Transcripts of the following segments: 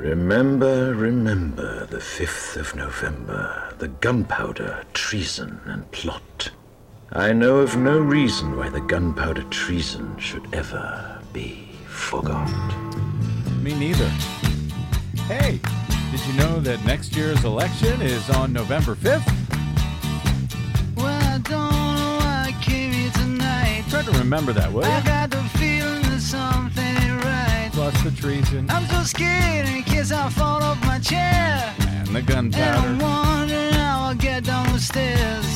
Remember, remember the 5th of November, the gunpowder, treason, and plot. I know of no reason why the gunpowder treason should ever be forgot. Me neither. Hey, did you know that next year's election is on November 5th? Well, I don't know why I came here tonight. Try to remember that, will you? I got the feeling that something ain't right. Plus the treason I'm so scared in case I fall off my chair. and the And gunpowder. I'm wondering how I'll get down the stairs.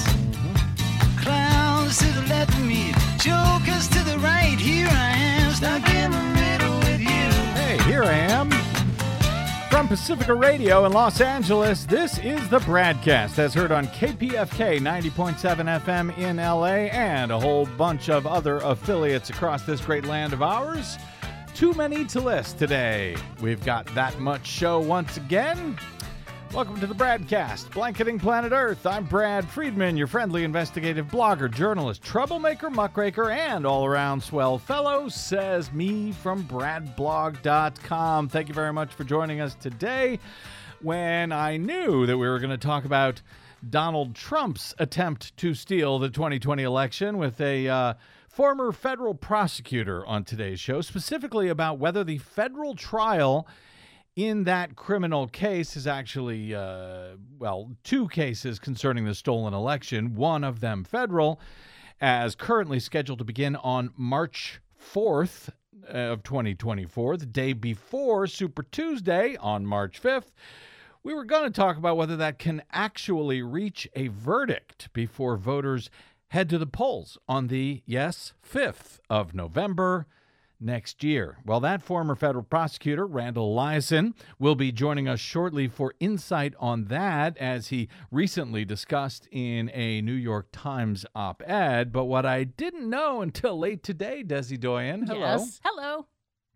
Clowns to the left of me, jokers to the right. Here I am, stuck in the middle with you. Hey, here I am. From Pacifica Radio in Los Angeles, this is the Bradcast, as heard on KPFK 90.7 FM in LA and a whole bunch of other affiliates across this great land of ours. Too many to list today. We've got that much show once again. Welcome to the Bradcast, blanketing planet Earth. I'm Brad Friedman, your friendly investigative blogger, journalist, troublemaker, muckraker, and all-around swell fellow, says me from bradblog.com. Thank you very much for joining us today. When I knew that we were going to talk about Donald Trump's attempt to steal the 2020 election with a former federal prosecutor on today's show, specifically about whether the federal trial in that criminal case is actually, two cases concerning the stolen election, one of them federal, as currently scheduled to begin on March 4th of 2024, the day before Super Tuesday on March 5th. We were going to talk about whether that can actually reach a verdict before voters head to the polls on the, 5th of November next year. Well, that former federal prosecutor, Randall Eliason, will be joining us shortly for insight on that, as he recently discussed in a New York Times op-ed. But what I didn't know until late today, Desi Doyen, hello, Yes. Hello.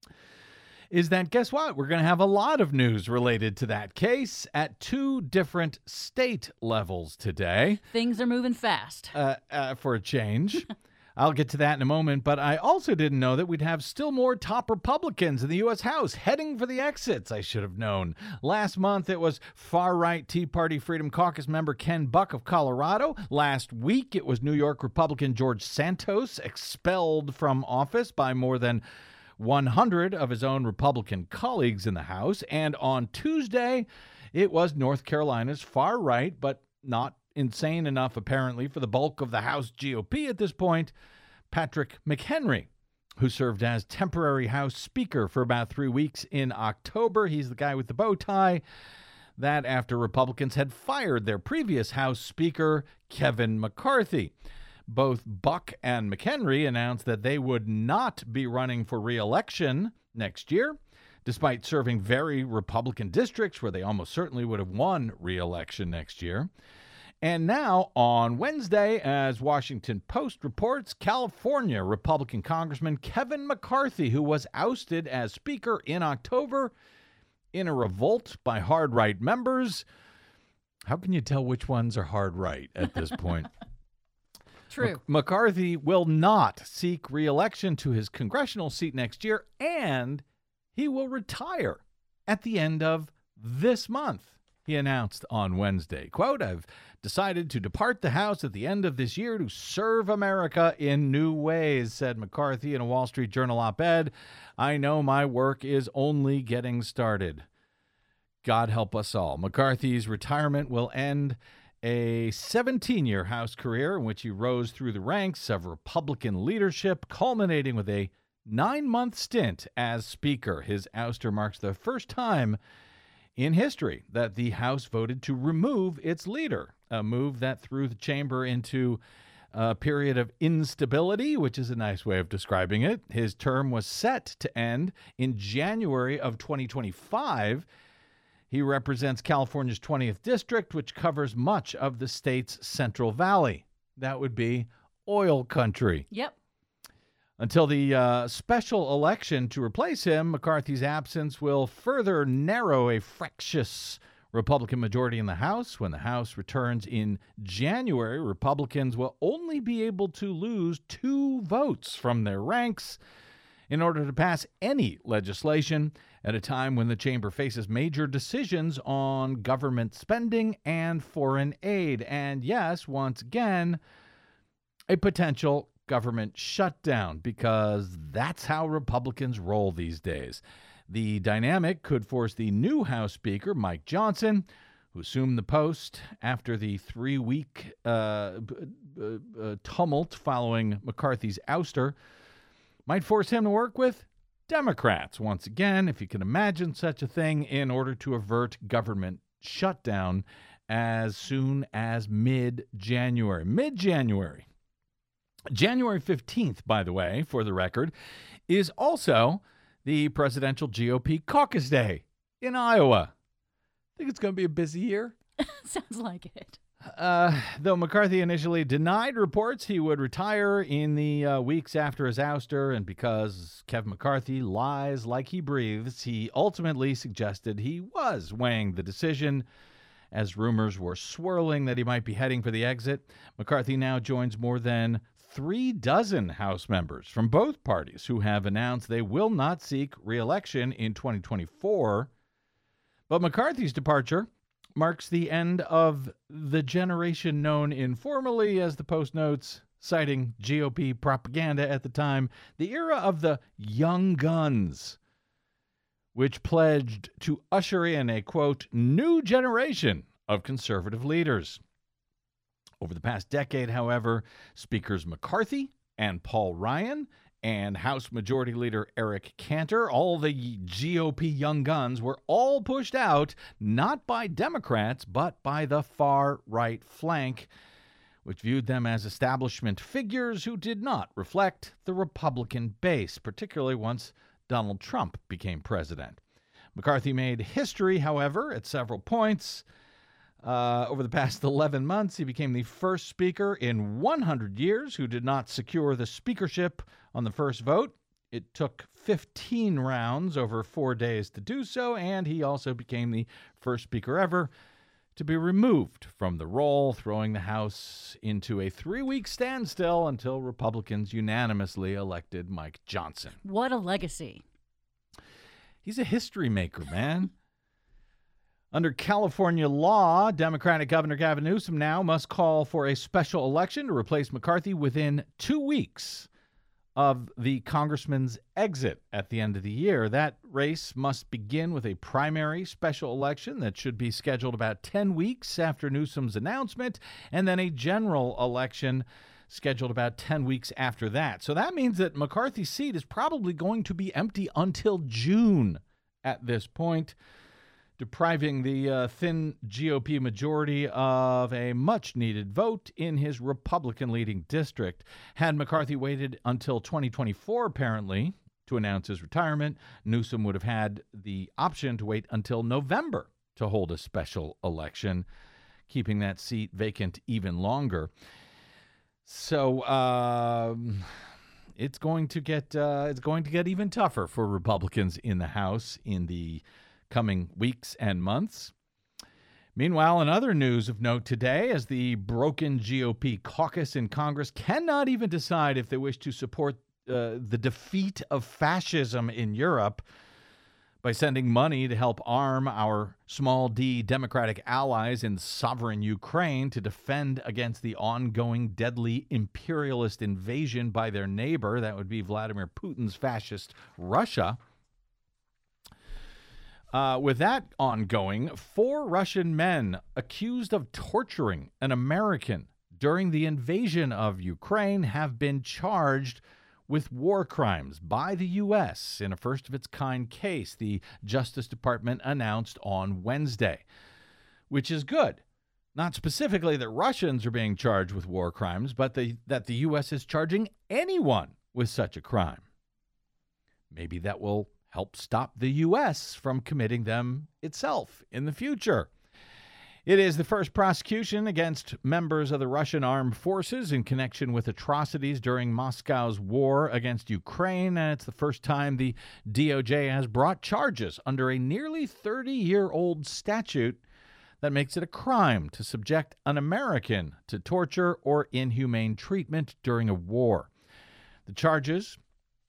is that, guess what? We're going to have a lot of news related to that case at two different state levels today. Things are moving fast. For a change. I'll get to that in a moment, but I also didn't know that we'd have still more top Republicans in the U.S. House heading for the exits. I should have known. Last month, it was far-right Tea Party Freedom Caucus member Ken Buck of Colorado. Last week, it was New York Republican George Santos, expelled from office by more than 100 of his own Republican colleagues in the House. And on Tuesday, it was North Carolina's far-right, but not insane enough, apparently, for the bulk of the House GOP at this point, Patrick McHenry, who served as temporary House Speaker for about 3 weeks in October. He's the guy with the bow tie. That after Republicans had fired their previous House Speaker, Kevin McCarthy. Both Buck and McHenry announced that they would not be running for re-election next year, despite serving very Republican districts where they almost certainly would have won re-election next year. And now, on Wednesday, as Washington Post reports, California Republican Congressman Kevin McCarthy, who was ousted as Speaker in October in a revolt by hard-right members. How can you tell which ones are hard-right at this point? True. McCarthy will not seek re-election to his congressional seat next year, and he will retire at the end of this month. He announced on Wednesday, quote, "I've decided to depart the House at the end of this year to serve America in new ways," said McCarthy in a Wall Street Journal op-ed. "I know my work is only getting started." God help us all. McCarthy's retirement will end a 17-year House career in which he rose through the ranks of Republican leadership, culminating with a 9-month stint as Speaker. His ouster marks the first time in history that the House voted to remove its leader, a move that threw the chamber into a period of instability, which is a nice way of describing it. His term was set to end in January of 2025. He represents California's 20th district, which covers much of the state's Central Valley. That would be oil country. Yep. Until the special election to replace him, McCarthy's absence will further narrow a fractious Republican majority in the House. When the House returns in January, Republicans will only be able to lose 2 votes from their ranks in order to pass any legislation at a time when the chamber faces major decisions on government spending and foreign aid. And yes, once again, a potential government shutdown, because that's how Republicans roll these days. The dynamic could force the new House Speaker, Mike Johnson, who assumed the post after the 3-week tumult following McCarthy's ouster, might force him to work with Democrats once again, if you can imagine such a thing, in order to avert government shutdown as soon as mid-January. Mid-January. January 15th, by the way, for the record, is also the presidential GOP caucus day in Iowa. Think it's going to be a busy year? Sounds like it. Though McCarthy initially denied reports he would retire in the weeks after his ouster, and because Kevin McCarthy lies like he breathes, he ultimately suggested he was weighing the decision. As rumors were swirling that he might be heading for the exit, McCarthy now joins more than 36 House members from both parties who have announced they will not seek re-election in 2024. But McCarthy's departure marks the end of the generation known informally, as the Post notes, citing GOP propaganda at the time, the era of the Young Guns, which pledged to usher in a, quote, new generation of conservative leaders. Over the past decade, however, Speakers McCarthy and Paul Ryan and House Majority Leader Eric Cantor, all the GOP young guns, were all pushed out, not by Democrats, but by the far-right flank, which viewed them as establishment figures who did not reflect the Republican base, particularly once Donald Trump became president. McCarthy made history, however, at several points. Over the past 11 months, he became the first speaker in 100 years who did not secure the speakership on the first vote. It took 15 rounds over 4 days to do so, and he also became the first speaker ever to be removed from the role, throwing the House into a 3-week standstill until Republicans unanimously elected Mike Johnson. What a legacy. He's a history maker, man. Under California law, Democratic Governor Gavin Newsom now must call for a special election to replace McCarthy within 2 weeks of the congressman's exit at the end of the year. That race must begin with a primary special election that should be scheduled about 10 weeks after Newsom's announcement, and then a general election scheduled about 10 weeks after that. So that means that McCarthy's seat is probably going to be empty until June at this point, depriving the thin GOP majority of a much-needed vote in his Republican-leading district. Had McCarthy waited until 2024, apparently, to announce his retirement, Newsom would have had the option to wait until November to hold a special election, keeping that seat vacant even longer. So it's going to get even tougher for Republicans in the House in the coming weeks and months. Meanwhile, in other news of note today, as the broken GOP caucus in Congress cannot even decide if they wish to support the defeat of fascism in Europe by sending money to help arm our small d democratic allies in sovereign Ukraine to defend against the ongoing deadly imperialist invasion by their neighbor, that would be Vladimir Putin's fascist Russia. With that ongoing, 4 Russian men accused of torturing an American during the invasion of Ukraine have been charged with war crimes by the U.S. in a first-of-its-kind case, the Justice Department announced on Wednesday, which is good. Not specifically that Russians are being charged with war crimes, but that the U.S. is charging anyone with such a crime. Maybe that will help stop the U.S. from committing them itself in the future. It is the first prosecution against members of the Russian armed forces in connection with atrocities during Moscow's war against Ukraine, and it's the first time the DOJ has brought charges under a nearly 30-year-old statute that makes it a crime to subject an American to torture or inhumane treatment during a war. The charges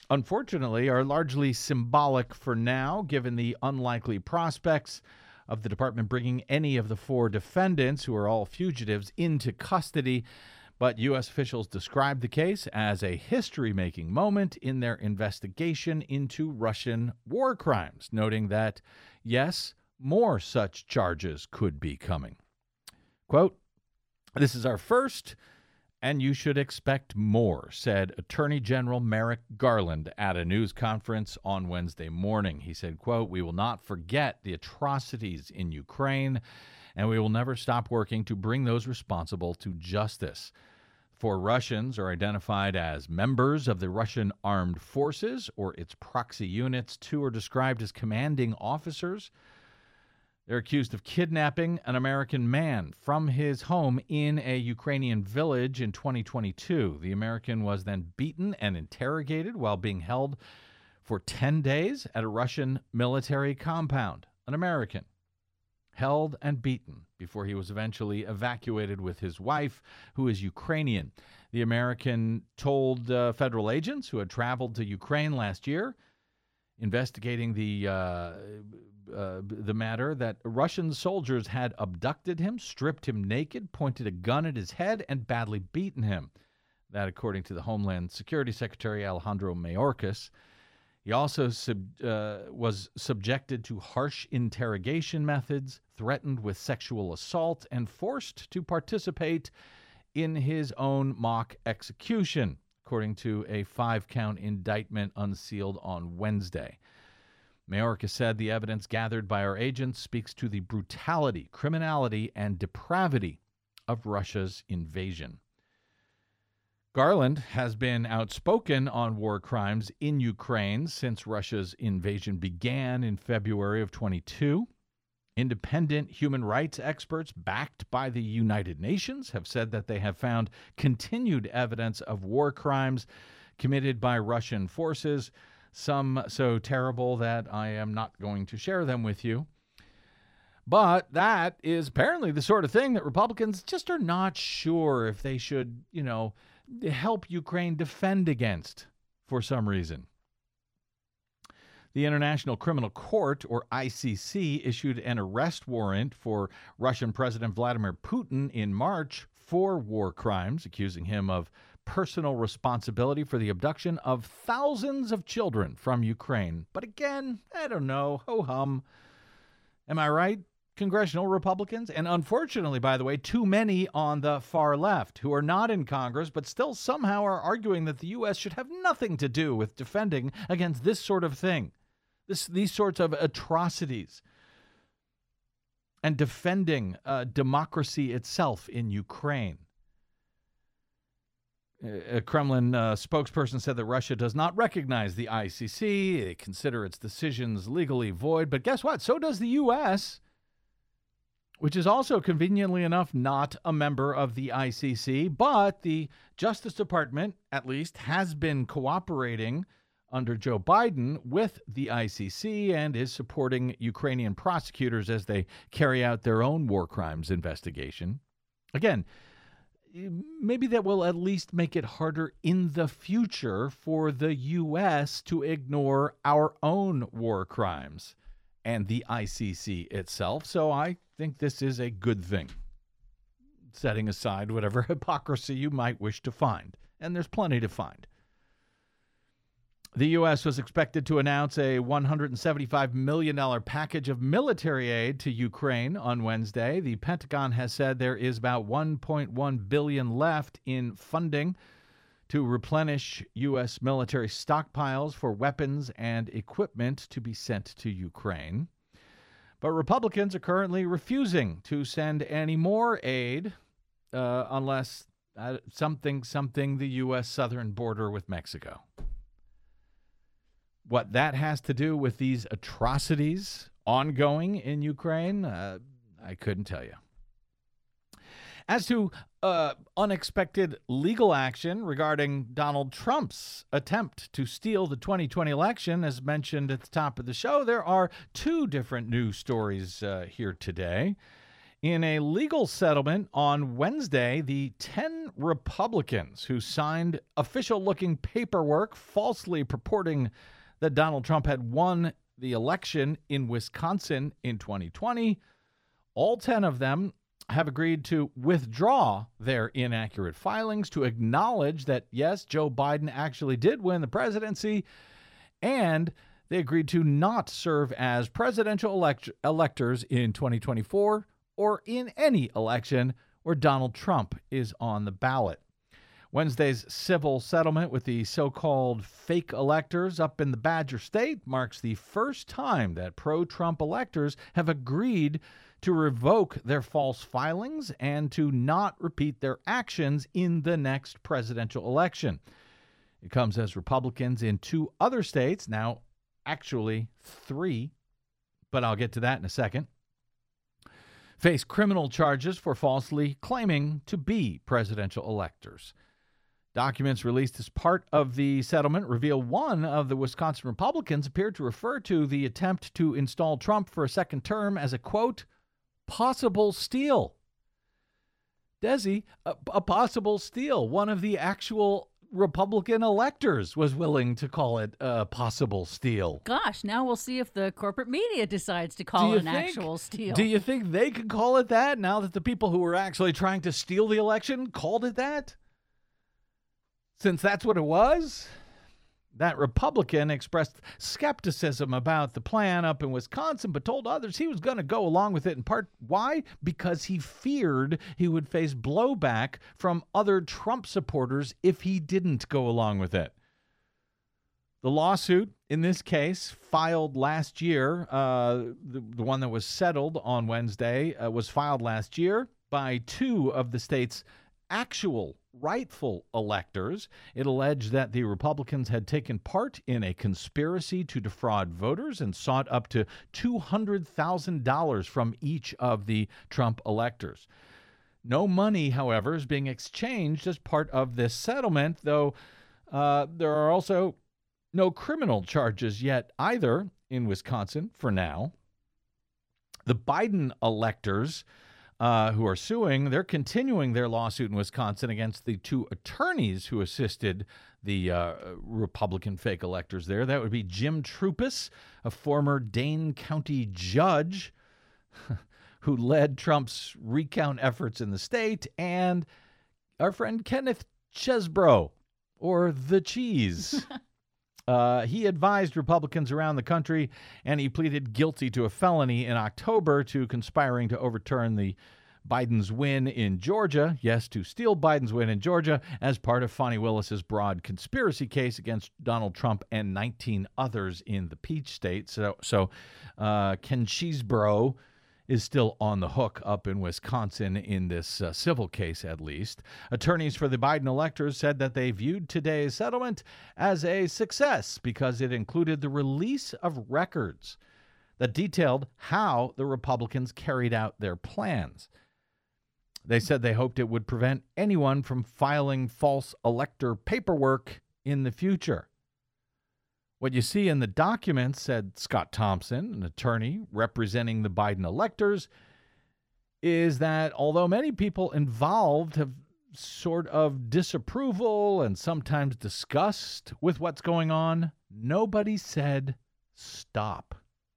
unfortunately, are largely symbolic for now, given the unlikely prospects of the department bringing any of the 4 defendants, who are all fugitives, into custody. But U.S. officials described the case as a history-making moment in their investigation into Russian war crimes, noting that, yes, more such charges could be coming. Quote, "This is our first, and you should expect more," said Attorney General Merrick Garland at a news conference on Wednesday morning. He said, quote, "We will not forget the atrocities in Ukraine, and we will never stop working to bring those responsible to justice. 4 Russians are identified as members of the Russian armed forces or its proxy units. 2 are described as commanding officers. They're accused of kidnapping an American man from his home in a Ukrainian village in 2022. The American was then beaten and interrogated while being held for 10 days at a Russian military compound. An American held and beaten before he was eventually evacuated with his wife, who is Ukrainian. The American told federal agents who had traveled to Ukraine last year, investigating the matter, that Russian soldiers had abducted him, stripped him naked, pointed a gun at his head, and badly beaten him. That, according to the Homeland Security Secretary Alejandro Mayorkas. He also was subjected to harsh interrogation methods, threatened with sexual assault, and forced to participate in his own mock execution, according to a 5-count indictment unsealed on Wednesday. Mayorkas said the evidence gathered by our agents speaks to the brutality, criminality, and depravity of Russia's invasion. Garland has been outspoken on war crimes in Ukraine since Russia's invasion began in February of 22. Independent human rights experts backed by the United Nations have said that they have found continued evidence of war crimes committed by Russian forces, some so terrible that I am not going to share them with you. But that is apparently the sort of thing that Republicans just are not sure if they should, help Ukraine defend against for some reason. The International Criminal Court, or ICC, issued an arrest warrant for Russian President Vladimir Putin in March for war crimes, accusing him of personal responsibility for the abduction of thousands of children from Ukraine. But again, I don't know, ho-hum. Am I right, congressional Republicans? And unfortunately, by the way, too many on the far left who are not in Congress but still somehow are arguing that the U.S. should have nothing to do with defending against this sort of thing, these sorts of atrocities, and defending democracy itself in Ukraine. A Kremlin spokesperson said that Russia does not recognize the ICC. They consider its decisions legally void. But guess what? So does the U.S., which is also conveniently enough not a member of the ICC. But the Justice Department, at least, has been cooperating under Joe Biden with the ICC and is supporting Ukrainian prosecutors as they carry out their own war crimes investigation. Again, maybe that will at least make it harder in the future for the U.S. to ignore our own war crimes and the ICC itself. So I think this is a good thing, setting aside whatever hypocrisy you might wish to find. And there's plenty to find. The U.S. was expected to announce a $175 million package of military aid to Ukraine on Wednesday. The Pentagon has said there is about $1.1 billion left in funding to replenish U.S. military stockpiles for weapons and equipment to be sent to Ukraine. But Republicans are currently refusing to send any more aid unless something the U.S. southern border with Mexico. What that has to do with these atrocities ongoing in Ukraine, I couldn't tell you. As to unexpected legal action regarding Donald Trump's attempt to steal the 2020 election, as mentioned at the top of the show, there are 2 different news stories here today. In a legal settlement on Wednesday, the 10 Republicans who signed official-looking paperwork falsely purporting that Donald Trump had won the election in Wisconsin in 2020, all 10 of them have agreed to withdraw their inaccurate filings to acknowledge that, yes, Joe Biden actually did win the presidency, and they agreed to not serve as presidential electors in 2024 or in any election where Donald Trump is on the ballot. Wednesday's civil settlement with the so-called fake electors up in the Badger State marks the first time that pro-Trump electors have agreed to revoke their false filings and to not repeat their actions in the next presidential election. It comes as Republicans in 2 other states, now actually 3, but I'll get to that in a second, face criminal charges for falsely claiming to be presidential electors. Documents released as part of the settlement reveal one of the Wisconsin Republicans appeared to refer to the attempt to install Trump for a second term as a, quote, possible steal. Desi, a possible steal. One of the actual Republican electors was willing to call it a possible steal. Gosh, now we'll see if the corporate media decides to call it an actual steal. Do you think they could call it that now that the people who were actually trying to steal the election called it that? Since that's what it was? That Republican expressed skepticism about the plan up in Wisconsin, but told others he was going to go along with it in part. Why? Because he feared he would face blowback from other Trump supporters if he didn't go along with it. The lawsuit in this case filed last year, the one that was settled on Wednesday, was filed last year by 2 of the state's actual rightful electors. It alleged that the Republicans had taken part in a conspiracy to defraud voters and sought up to $200,000 from each of the Trump electors. No money, however, is being exchanged as part of this settlement, though there are also no criminal charges yet either in Wisconsin for now. The Biden electors who are suing, they're continuing their lawsuit in Wisconsin against the 2 attorneys who assisted the Republican fake electors there. That would be Jim Troupis, a former Dane County judge who led Trump's recount efforts in the state, and our friend Kenneth Chesebro, or The Cheese. He advised Republicans around the country, and he pleaded guilty to a felony in October to conspiring to overturn the Biden's win in Georgia. Yes, to steal Biden's win in Georgia as part of Fani Willis's broad conspiracy case against Donald Trump and 19 others in the Peach State. So Ken Chesebro is still on the hook up in Wisconsin in this civil case, at least. Attorneys for the Biden electors said that they viewed today's settlement as a success because it included the release of records that detailed how the Republicans carried out their plans. They said they hoped it would prevent anyone from filing false elector paperwork in the future. What you see in the documents, said Scott Thompson, an attorney representing the Biden electors, is that although many people involved have sort of disapproval and sometimes disgust with what's going on, nobody said stop.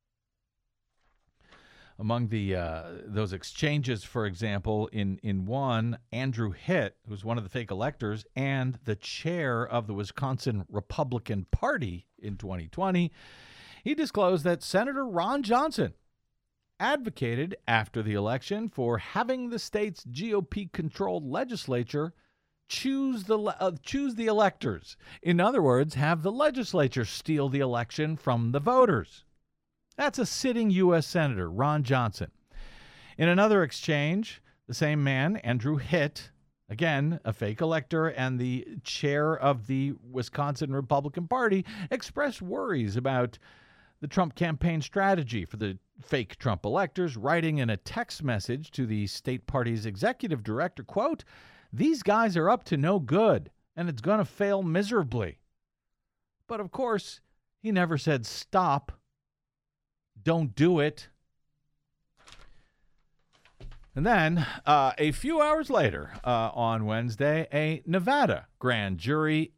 Among the those exchanges, for example, in one, Andrew Hitt, who's one of the fake electors and the chair of the Wisconsin Republican Party in 2020, he disclosed that Senator Ron Johnson advocated after the election for having the state's GOP-controlled legislature choose the electors. In other words, have the legislature steal the election from the voters. That's a sitting U.S. Senator, Ron Johnson. In another exchange, the same man, Andrew Hitt, again, a fake elector and the chair of the Wisconsin Republican Party, expressed worries about the Trump campaign strategy for the fake Trump electors, writing in a text message to the state party's executive director, quote, "These guys are up to no good, and it's going to fail miserably." But of course, he never said stop. Don't do it. And then a few hours later, on Wednesday, a Nevada grand jury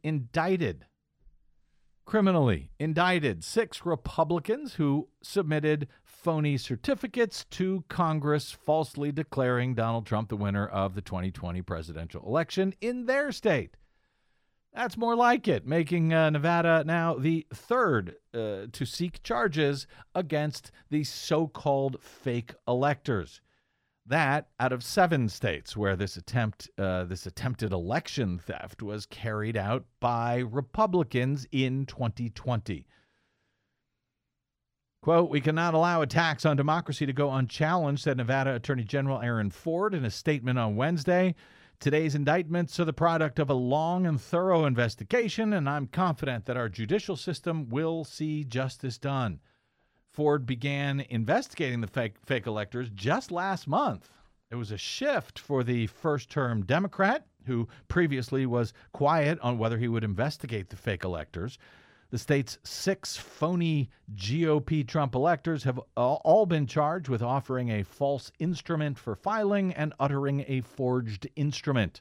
criminally indicted 6 Republicans who submitted phony certificates to Congress falsely declaring Donald Trump the winner of the 2020 presidential election in their state. That's more like it, making Nevada now the third to seek charges against the so-called fake electors. That out of 7 states where this attempted election theft was carried out by Republicans in 2020. Quote, "We cannot allow attacks on democracy to go unchallenged," said Nevada Attorney General Aaron Ford in a statement on Wednesday. "Today's indictments are the product of a long and thorough investigation, and I'm confident that our judicial system will see justice done." Ford began investigating the fake electors just last month. It was a shift for the first-term Democrat, who previously was quiet on whether he would investigate the fake electors. The state's 6 phony GOP Trump electors have all been charged with offering a false instrument for filing and uttering a forged instrument.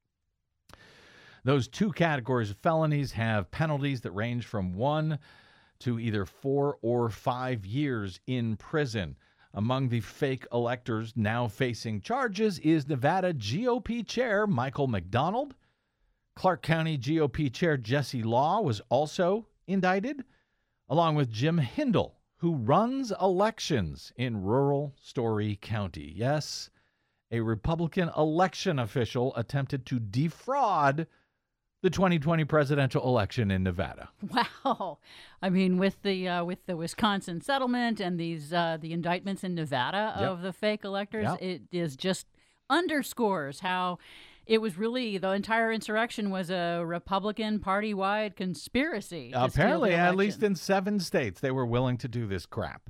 Those 2 categories of felonies have penalties that range from 1 to either 4 or 5 years in prison. Among the fake electors now facing charges is Nevada GOP Chair Michael McDonald. Clark County GOP Chair Jesse Law was also indicted, along with Jim Hindle, who runs elections in rural Story County. Yes, a Republican election official attempted to defraud the 2020 presidential election in Nevada. Wow. I mean, with the Wisconsin settlement and these the indictments in Nevada of the fake electors, it is just underscores how it was really the entire insurrection was a Republican party-wide conspiracy. Apparently, at least in 7 states, they were willing to do this crap.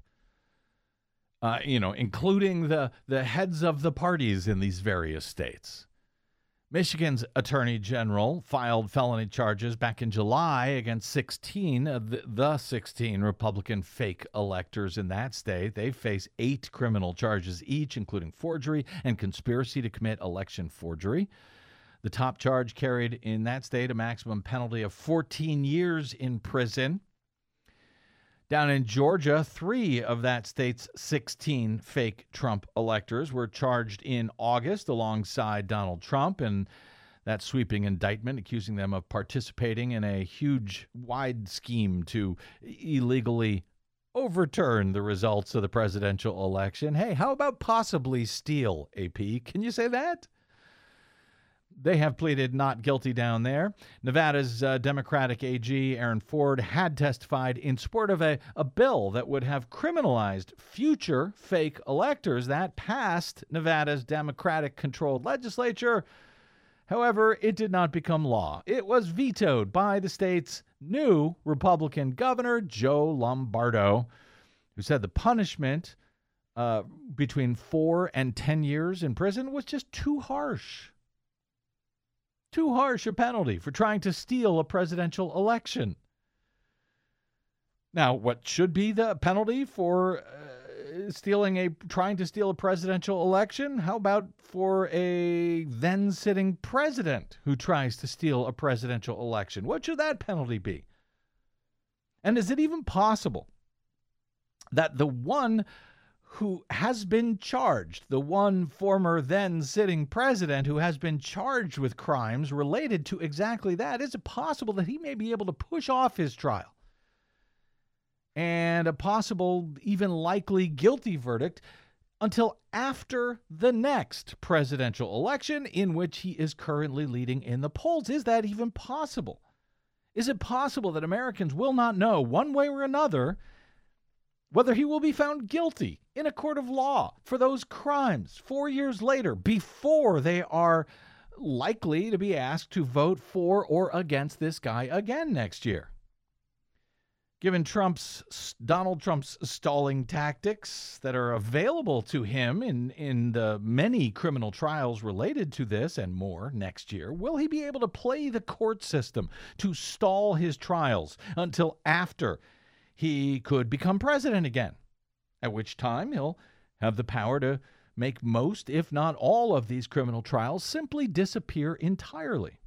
Including the heads of the parties in these various states. Michigan's Attorney General filed felony charges back in July against 16 of the 16 Republican fake electors in that state. They face 8 criminal charges each, including forgery and conspiracy to commit election forgery. The top charge carried in that state a maximum penalty of 14 years in prison. Down in Georgia, 3 of that state's 16 fake Trump electors were charged in August alongside Donald Trump in that sweeping indictment, accusing them of participating in a huge, wide scheme to illegally overturn the results of the presidential election. Hey, how about possibly steal, AP? Can you say that? They have pleaded not guilty down there. Nevada's Democratic AG, Aaron Ford, had testified in support of a bill that would have criminalized future fake electors. That passed Nevada's Democratic-controlled legislature. However, it did not become law. It was vetoed by the state's new Republican governor, Joe Lombardo, who said the punishment between 4 and 10 years in prison was just too harsh. Too harsh a penalty for trying to steal a presidential election. Now, what should be the penalty for trying to steal a presidential election? How about for a then sitting president who tries to steal a presidential election? What should that penalty be? And is it even possible that the one who has been charged, the one former then sitting president who has been charged with crimes related to exactly that, is it possible that he may be able to push off his trial and a possible, even likely guilty verdict until after the next presidential election in which he is currently leading in the polls? Is that even possible? Is it possible that Americans will not know one way or another whether he will be found guilty in a court of law for those crimes 4 years later, before they are likely to be asked to vote for or against this guy again next year? Given Donald Trump's stalling tactics that are available to him in the many criminal trials related to this and more next year, will he be able to play the court system to stall his trials until after he could become president again, at which time he'll have the power to make most, if not all, of these criminal trials simply disappear entirely.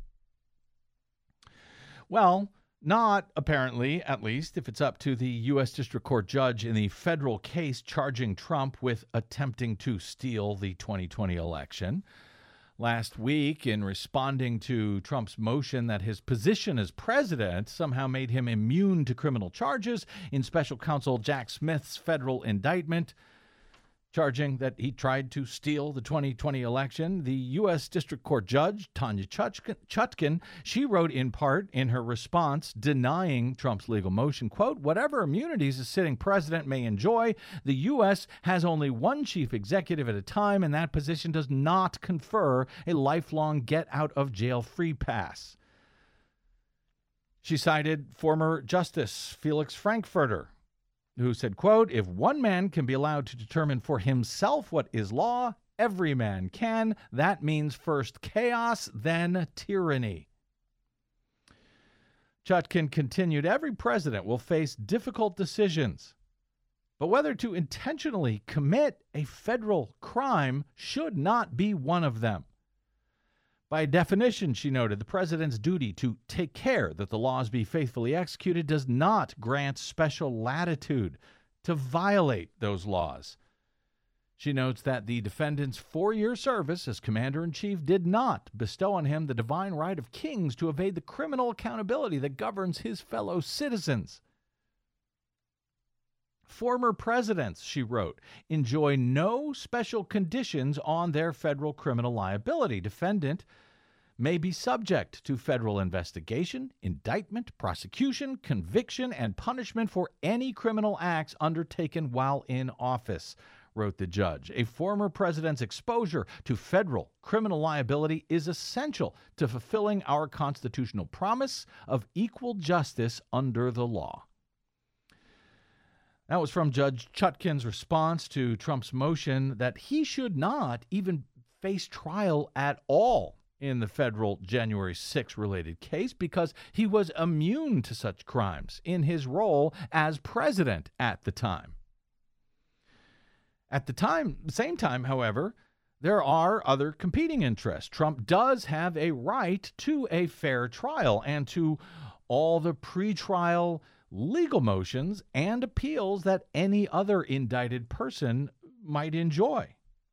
Well, not apparently, at least, if it's up to the U.S. District Court judge in the federal case charging Trump with attempting to steal the 2020 election. Last week, in responding to Trump's motion that his position as president somehow made him immune to criminal charges, in special counsel Jack Smith's federal indictment, charging that he tried to steal the 2020 election, the U.S. District Court judge, Tanya Chutkan, she wrote in part in her response denying Trump's legal motion, quote, "Whatever immunities a sitting president may enjoy, the U.S. has only one chief executive at a time, and that position does not confer a lifelong get-out-of-jail-free pass." She cited former Justice Felix Frankfurter, who said, quote, "If one man can be allowed to determine for himself what is law, every man can. That means first chaos, then tyranny." Chutkan continued, "Every president will face difficult decisions, but whether to intentionally commit a federal crime should not be one of them. By definition," she noted, "the president's duty to take care that the laws be faithfully executed does not grant special latitude to violate those laws." She notes that the defendant's 4-year service as commander-in-chief did not bestow on him the divine right of kings to evade the criminal accountability that governs his fellow citizens. "Former presidents," she wrote, "enjoy no special conditions on their federal criminal liability. Defendant may be subject to federal investigation, indictment, prosecution, conviction, and punishment for any criminal acts undertaken while in office," wrote the judge. "A former president's exposure to federal criminal liability is essential to fulfilling our constitutional promise of equal justice under the law." That was from Judge Chutkan's response to Trump's motion that he should not even face trial at all in the federal January 6 related case because he was immune to such crimes in his role as president at the time. At the same time, however, there are other competing interests. Trump does have a right to a fair trial and to all the pretrial legal motions and appeals that any other indicted person might enjoy.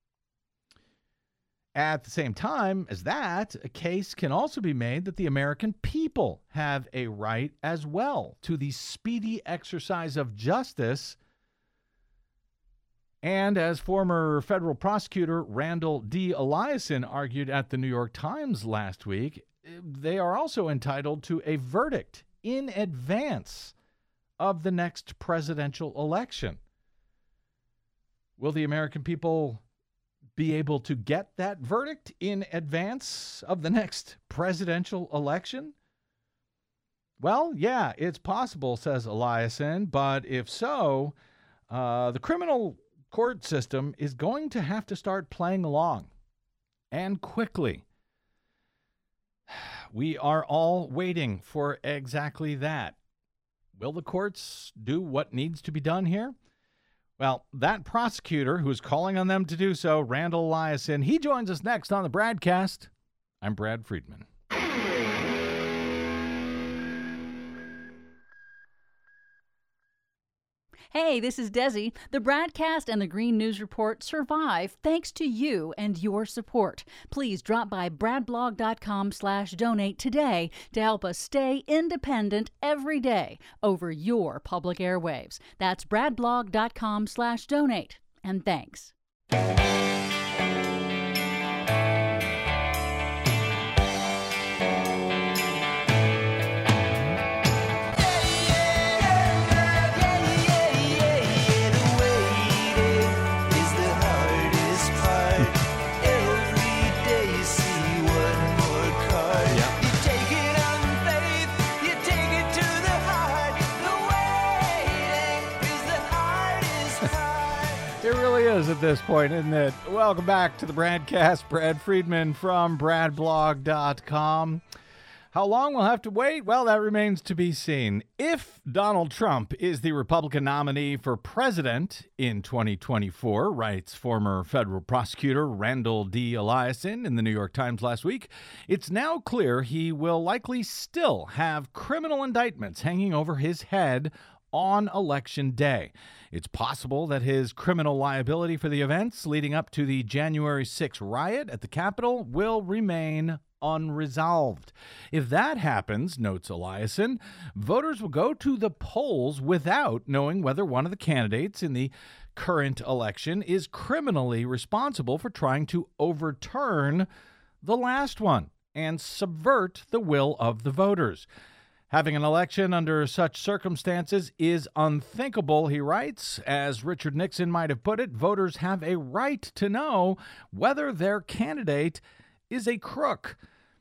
At the same time as that, a case can also be made that the American people have a right as well to the speedy exercise of justice. And as former federal prosecutor Randall D. Eliason argued at the New York Times last week, they are also entitled to a verdict in advance of the next presidential election. Will the American people be able to get that verdict in advance of the next presidential election? Well, yeah, it's possible, says Eliason, but if so, the criminal court system is going to have to start playing along, and quickly. We are all waiting for exactly that. Will the courts do what needs to be done here? Well, that prosecutor who is calling on them to do so, Randall Eliason, he joins us next on the Bradcast. I'm Brad Friedman. Hey, this is Desi. The Bradcast and the Green News Report survive thanks to you and your support. Please drop by bradblog.com/donate today to help us stay independent every day over your public airwaves. That's bradblog.com/donate. And thanks. Is at this point, isn't it? Welcome back to the Bradcast. Brad Friedman from bradblog.com. How long we'll have to wait? Well, that remains to be seen. If Donald Trump is the Republican nominee for president in 2024, writes former federal prosecutor Randall D. Eliason in the New York Times last week, it's now clear he will likely still have criminal indictments hanging over his head on Election Day. It's possible that his criminal liability for the events leading up to the January 6th riot at the Capitol will remain unresolved. If that happens, notes Eliason, voters will go to the polls without knowing whether one of the candidates in the current election is criminally responsible for trying to overturn the last one and subvert the will of the voters. Having an election under such circumstances is unthinkable, he writes. As Richard Nixon might have put it, voters have a right to know whether their candidate is a crook.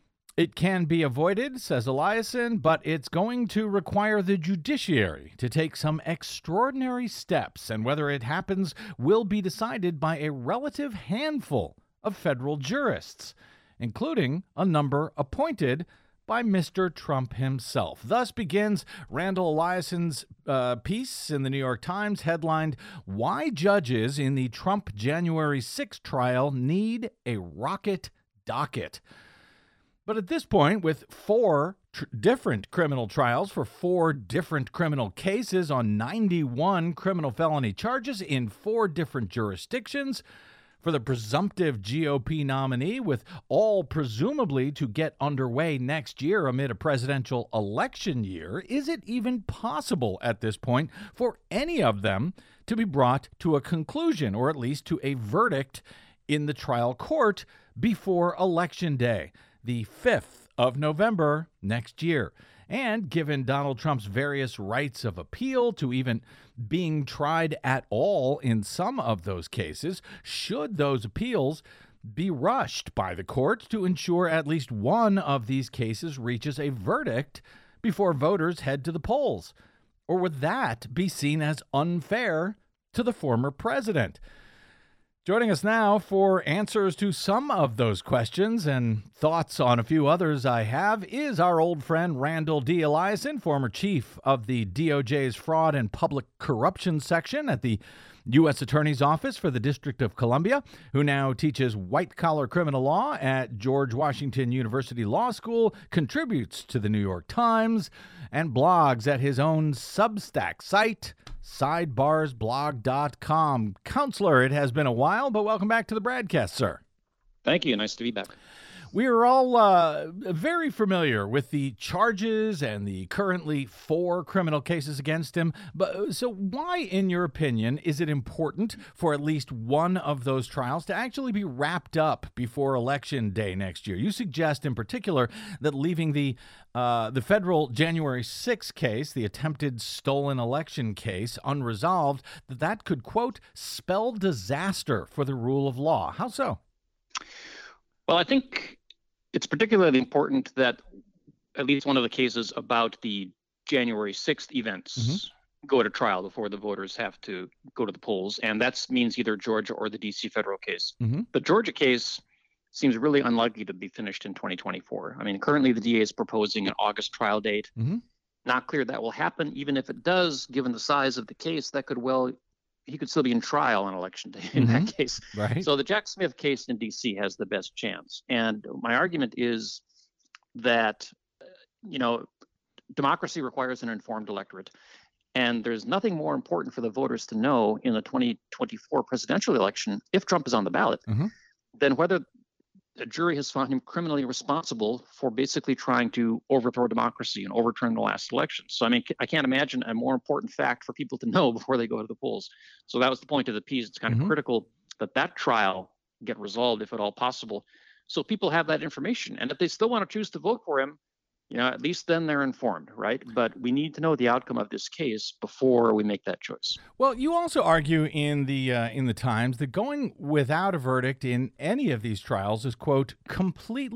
It can be avoided, says Eliason, but it's going to require the judiciary to take some extraordinary steps, and whether it happens will be decided by a relative handful of federal jurists, including a number appointed by Mr. Trump himself. Thus begins Randall Eliason's piece in the New York Times, headlined, "Why Judges in the Trump January 6th Trial Need a Rocket Docket." But at this point, with four different criminal trials for four different criminal cases on 91 criminal felony charges in four different jurisdictions, for the presumptive GOP nominee, with all presumably to get underway next year amid a presidential election year, is it even possible at this point for any of them to be brought to a conclusion, or at least to a verdict in the trial court before Election Day, the 5th of November next year? And given Donald Trump's various rights of appeal to even being tried at all in some of those cases, should those appeals be rushed by the court to ensure at least one of these cases reaches a verdict before voters head to the polls? Or would that be seen as unfair to the former president? Joining us now for answers to some of those questions and thoughts on a few others I have is our old friend Randall D. Eliason, former chief of the DOJ's Fraud and Public Corruption Section at the U.S. Attorney's Office for the District of Columbia, who now teaches white-collar criminal law at George Washington University Law School, contributes to the New York Times, and blogs at his own Substack site, sidebarsblog.com. Counselor, it has been a while, but welcome back to the Bradcast, sir. Thank you. Nice to be back. We are all very familiar with the charges and the currently 4 criminal cases against him. But so why, in your opinion, is it important for at least one of those trials to actually be wrapped up before Election Day next year? You suggest in particular that leaving the federal January 6th case, the attempted stolen election case, unresolved, that could, quote, spell disaster for the rule of law. How so? Well, I think it's particularly important that at least one of the cases about the January 6th events go to trial before the voters have to go to the polls. And that means either Georgia or the D.C. federal case. The Georgia case seems really unlikely to be finished in 2024. I mean, currently the DA is proposing an August trial date. Not clear that will happen. Even if it does, given the size of the case, that could he could still be in trial on Election Day in that case. Right. So the Jack Smith case in D.C. has the best chance. And my argument is that, democracy requires an informed electorate. And there's nothing more important for the voters to know in the 2024 presidential election, if Trump is on the ballot, than whether a jury has found him criminally responsible for basically trying to overthrow democracy and overturn the last election. So, I mean, I can't imagine a more important fact for people to know before they go to the polls. So that was the point of the piece. It's kind of critical that trial get resolved, if at all possible, so people have that information. And if they still want to choose to vote for him, at least then they're informed, right? But we need to know the outcome of this case before we make that choice. Well, you also argue in the Times that going without a verdict in any of these trials is, quote, completely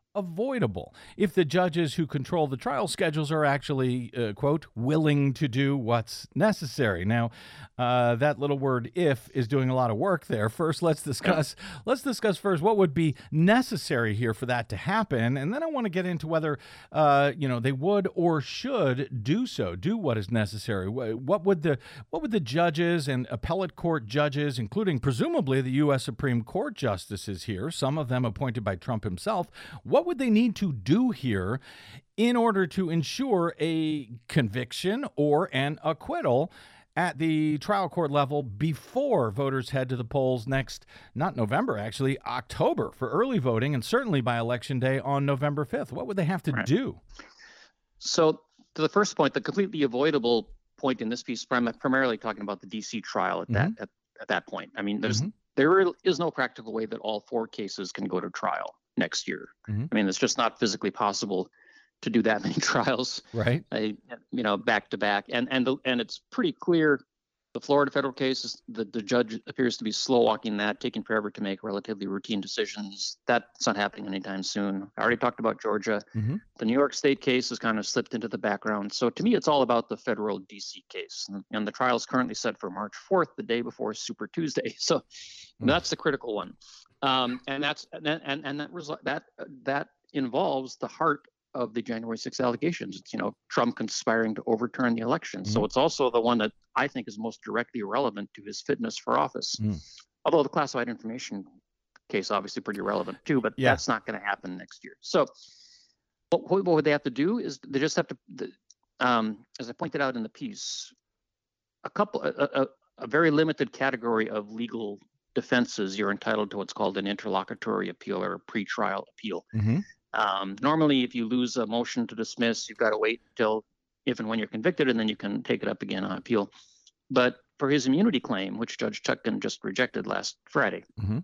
avoidable if the judges who control the trial schedules are actually, quote, willing to do what's necessary. Now, that little word "if" is doing a lot of work there. First, let's discuss first what would be necessary here for that to happen, and then I want to get into whether they would or should do what is necessary. What would the judges and appellate court judges, including presumably the U.S. Supreme Court justices here, some of them appointed by Trump himself, what would they need to do here in order to ensure a conviction or an acquittal at the trial court level before voters head to the polls not November, actually, October for early voting, and certainly by Election Day on November 5th? What would they have to do? So to the first point, the completely avoidable point in this piece, primarily talking about the D.C. trial at that point. I mean, there is no practical way that all 4 cases can go to trial next year. I mean, it's just not physically possible to do that many trials, right? Back to back, and it's pretty clear. The Florida federal case, the judge appears to be slow walking that, taking forever to make relatively routine decisions. That's not happening anytime soon. I already talked about Georgia. The New York State case has kind of slipped into the background. So to me, it's all about the federal DC case, and the trial is currently set for March 4th, the day before Super Tuesday. So that's the critical one. And that involves the heart of the January 6th allegations. It's, Trump conspiring to overturn the election. So it's also the one that I think is most directly relevant to his fitness for office. Although the classified information case obviously pretty relevant too, but that's not going to happen next year. So what would they have to do is they just have to, as I pointed out in the piece, a very limited category of legal defenses. You're entitled to what's called an interlocutory appeal or a pretrial appeal. Normally, if you lose a motion to dismiss, you've got to wait until if and when you're convicted, and then you can take it up again on appeal. But for his immunity claim, which Judge Chutkan just rejected last Friday,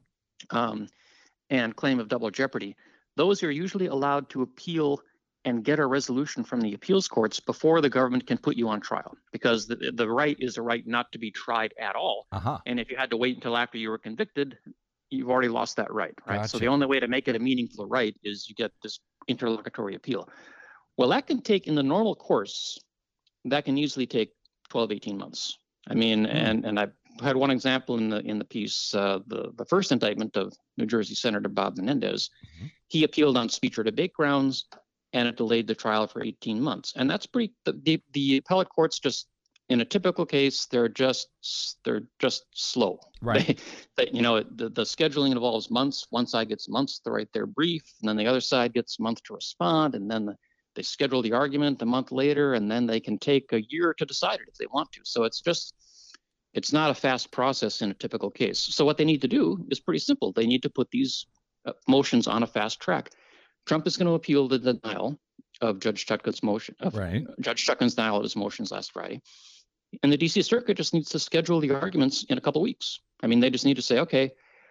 and claim of double jeopardy, those are usually allowed to appeal and get a resolution from the appeals courts before the government can put you on trial, because the right is a right not to be tried at all. And if you had to wait until after you were convicted, you've already lost that right. Gotcha. So the only way to make it a meaningful right is you get this interlocutory appeal. Well, that can take, in the normal course, that can easily take 12, 18 months. I mean, and I had one example in the piece, the first indictment of New Jersey Senator Bob Menendez. He appealed on speech or debate grounds, and it delayed the trial for 18 months. And that's pretty, the appellate courts just, in a typical case, they're just slow. Right. The scheduling involves months. One side gets months to write their brief, and then the other side gets a month to respond, and then they schedule the argument a month later, and then they can take a year to decide it if they want to. So it's not a fast process in a typical case. So what they need to do is pretty simple. They need to put these motions on a fast track. Trump is going to appeal the denial of Judge Chutkan's motion, Judge Chutkan's denial of his motions last Friday. And the D.C. Circuit just needs to schedule the arguments in a couple of weeks. I mean, they just need to say, okay,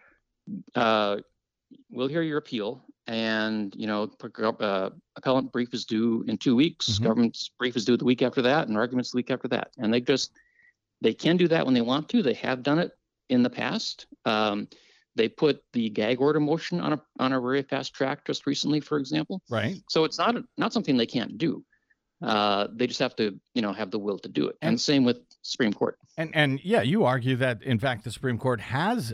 we'll hear your appeal, and appellant brief is due in 2 weeks. Government's brief is due the week after that, and arguments the week after that. And they can do that when they want to. They have done it in the past. They put the gag order motion on a very fast track just recently, for example. Right. So it's not something they can't do. They just have to, have the will to do it. And same with Supreme Court. And you argue that, in fact, the Supreme Court has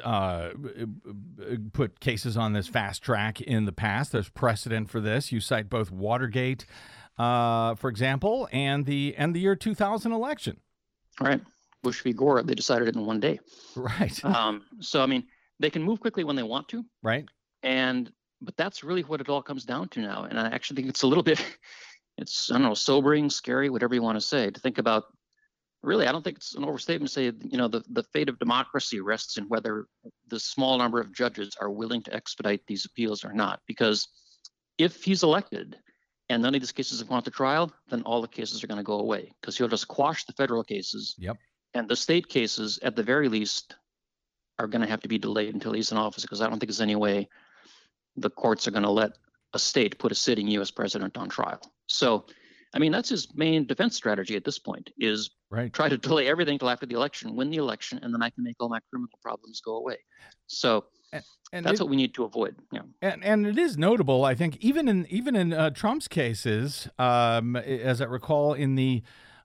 put cases on this fast track in the past. There's precedent for this. You cite both Watergate, for example, and the year 2000 election. Right. Bush v. Gore, they decided it in one day. Right. So, I mean, they can move quickly when they want to. Right. But that's really what it all comes down to now. And I actually think it's a little bit, sobering, scary, whatever you want to say, to think about. Really, I don't think it's an overstatement to say, the fate of democracy rests in whether the small number of judges are willing to expedite these appeals or not. Because if he's elected and none of these cases have gone to trial, then all the cases are going to go away, because he'll just quash the federal cases. Yep. And the state cases, at the very least, are going to have to be delayed until he's in office, because I don't think there's any way the courts are going to let a state put a sitting U.S. president on trial. So, I mean, that's his main defense strategy at this point, is try to delay everything till after the election, win the election, and then I can make all my criminal problems go away. So And that's what we need to avoid. Yeah. And it is notable, I think, even in Trump's cases, as I recall in the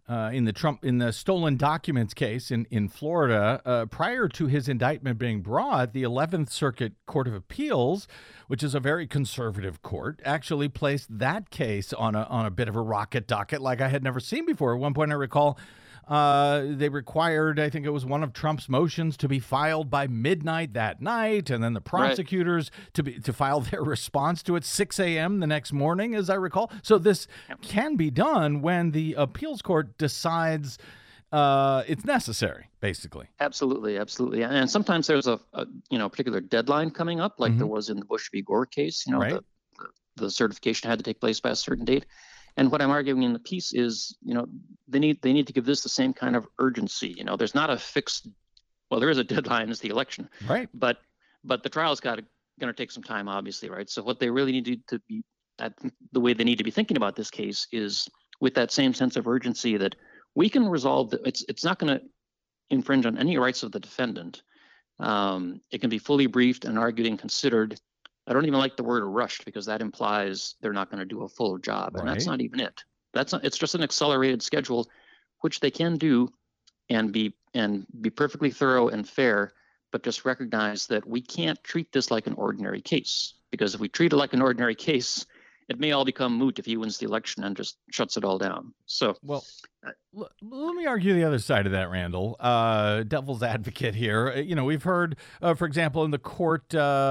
stolen documents case in Florida, prior to his indictment being brought, the 11th Circuit Court of Appeals, which is a very conservative court, actually placed that case on a bit of a rocket docket like I had never seen before. At one point, I recall, they required, I think it was one of Trump's motions, to be filed by midnight that night, and then the prosecutors to file their response to it 6 a.m. the next morning, as I recall. So this can be done when the appeals court decides it's necessary, basically. Absolutely. And sometimes there's a particular deadline coming up, like there was in the Bush v. Gore case. The certification had to take place by a certain date. And what I'm arguing in the piece is, they need to give this the same kind of urgency. There's not a fixed, well, there is a deadline, it's the election, right? But the trial's going to take some time, obviously, right? So what they really need to be, the way they need to be thinking about this case is with that same sense of urgency that we can resolve that. It's not going to infringe on any rights of the defendant. It can be fully briefed and argued and considered. I don't even like the word rushed because that implies they're not going to do a full job. And that's not even it. It's just an accelerated schedule, which they can do and be perfectly thorough and fair, but just recognize that we can't treat this like an ordinary case, because if we treat it like an ordinary case, it may all become moot if he wins the election and just shuts it all down. So, well, let me argue the other side of that, Randall. Devil's advocate here. We've heard, for example, in the court,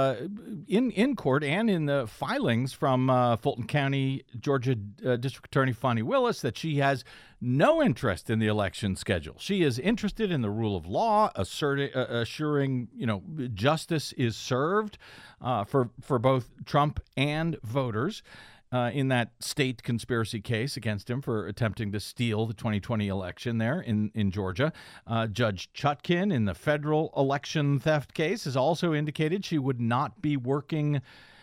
in court, and in the filings from Fulton County, Georgia District Attorney Fani Willis, that she has no interest in the election schedule. She is interested in the rule of law, assuring justice is served for both Trump and voters. In that state conspiracy case against him for attempting to steal the 2020 election there in Georgia. Judge Chutkin in the federal election theft case has also indicated she would not be working